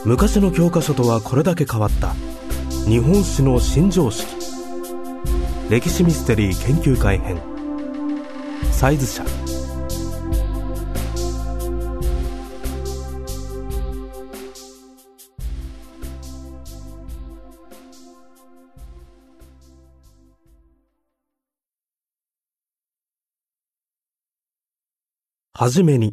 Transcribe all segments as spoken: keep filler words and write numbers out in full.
昔の教科書とはこれだけ変わった日本史の新常識。歴史ミステリー研究会編、サイズ社。はじめに、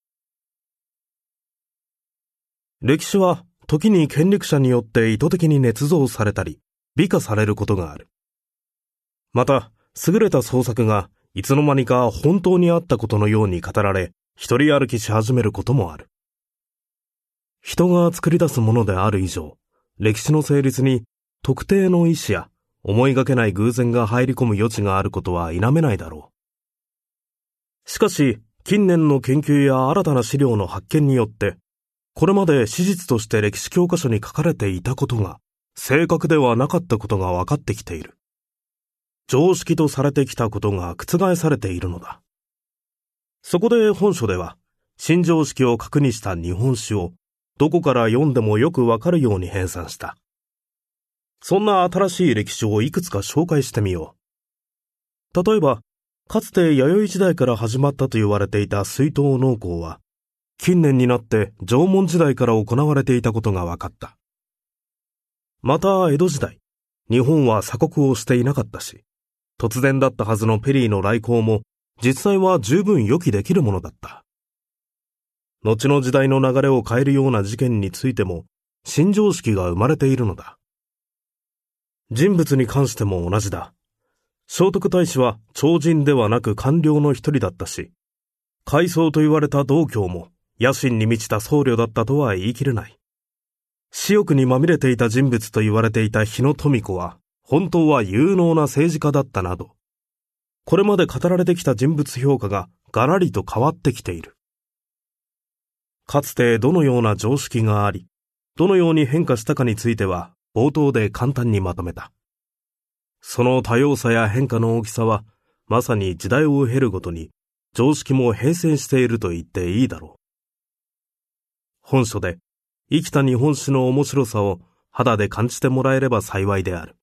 歴史は時に権力者によって意図的に捏造されたり美化されることがある。また優れた創作がいつの間にか本当にあったことのように語られ一人歩きし始めることもある。人が作り出すものである以上、歴史の成立に特定の意思や思いがけない偶然が入り込む余地があることは否めないだろう。しかし近年の研究や新たな資料の発見によってこれまで史実として歴史教科書に書かれていたことが正確ではなかったことが分かってきている。常識とされてきたことが覆されているのだ。そこで本書では新常識を核にした日本史をどこから読んでもよくわかるように編纂した。そんな新しい歴史をいくつか紹介してみよう。例えば、かつて弥生時代から始まったと言われていた水遁農耕は近年になって縄文時代から行われていたことが分かった。また江戸時代、日本は鎖国をしていなかったし、突然だったはずのペリーの来航も実際は十分予期できるものだった。後の時代の流れを変えるような事件についても新常識が生まれているのだ。人物に関しても同じだ。聖徳太子は超人ではなく官僚の一人だったし、海藻と言われた道教も野心に満ちた僧侶だったとは言い切れない。私欲にまみれていた人物と言われていた日野富子は本当は有能な政治家だったなど、これまで語られてきた人物評価がガラリと変わってきている。かつてどのような常識があり、どのように変化したかについては冒頭で簡単にまとめた。その多様さや変化の大きさはまさに時代を経るごとに常識も変遷していると言っていいだろう。本書で生きた日本史の面白さを肌で感じてもらえれば幸いである。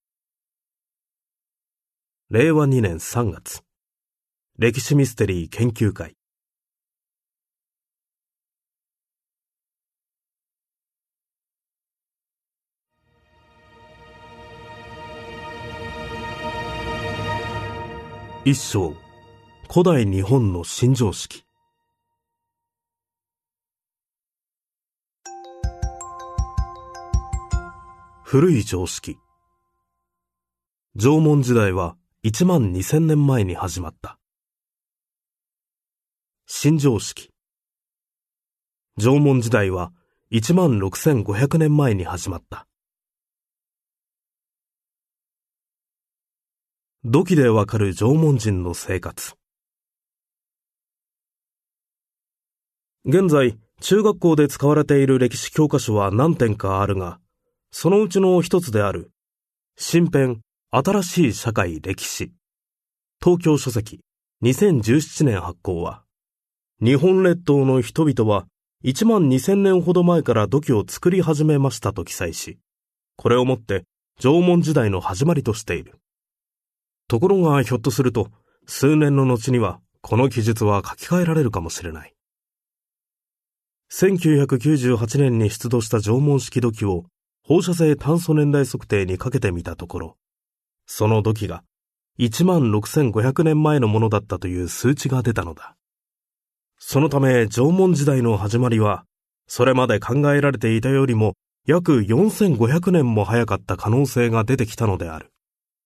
れいわにねんさんがつ、歴史ミステリー研究会。一章、古代日本の新常識。古い常識。縄文時代はいちまんにせんねんまえに始まった。新常識。縄文時代はいちまんろくせんごひゃくねんまえに始まった。土器でわかる縄文人の生活。現在、中学校で使われている歴史教科書は何点かあるが、そのうちの一つである、新編新しい社会歴史、東京書籍にせんじゅうななねん発行は、日本列島の人々はいちまんにせんねんほど前から土器を作り始めましたと記載し、これをもって縄文時代の始まりとしている。ところがひょっとすると、数年の後にはこの記述は書き換えられるかもしれない。せんきゅうひゃくきゅうじゅうはちねんに出土した縄文式土器を放射性炭素年代測定にかけてみたところ、その土器がいちまんろくせんごひゃくねんまえのものだったという数値が出たのだ。そのため縄文時代の始まりは、それまで考えられていたよりも約よんせんごひゃくねんも早かった可能性が出てきたのである。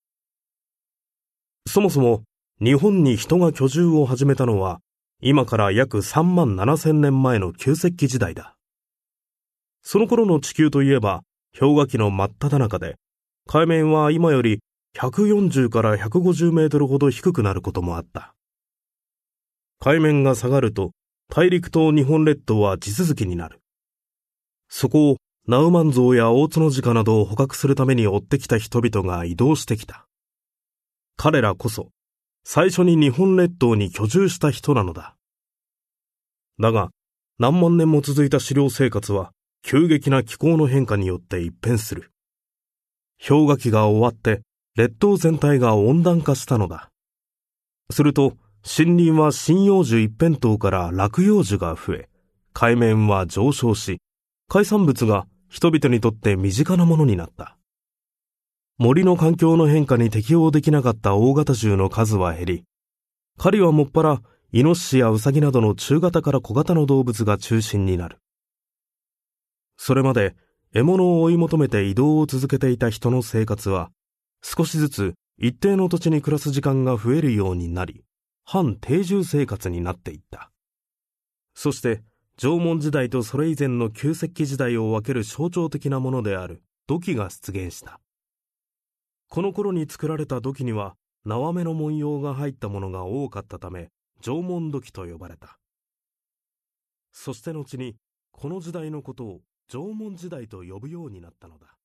そもそも日本に人が居住を始めたのは、今から約さんまんななせんねんまえの旧石器時代だ。その頃の地球といえば、氷河期の真っ只中で、海面は今よりひゃくよんじゅうからひゃくごじゅうメートルほど低くなることもあった。海面が下がると、大陸と日本列島は地続きになる。そこをナウマンゾウやオオツノジカなどを捕獲するために追ってきた人々が移動してきた。彼らこそ、最初に日本列島に居住した人なのだ。だが、何万年も続いた狩猟生活は、 急激な気候の変化によって一変する。氷河期が終わって列島全体が温暖化したのだ。すると森林は針葉樹一辺倒から落葉樹が増え、海面は上昇し、海産物が人々にとって身近なものになった。森の環境の変化に適応できなかった大型獣の数は減り、狩りはもっぱらイノシシやウサギなどの中型から小型の動物が中心になる。それまで獲物を追い求めて移動を続けていた人の生活は、少しずつ一定の土地に暮らす時間が増えるようになり、半定住生活になっていった。そして縄文時代とそれ以前の旧石器時代を分ける象徴的なものである土器が出現した。この頃に作られた土器には縄目の文様が入ったものが多かったため、縄文土器と呼ばれた。そして後にこの時代のことを縄文時代と呼ぶようになったのだ。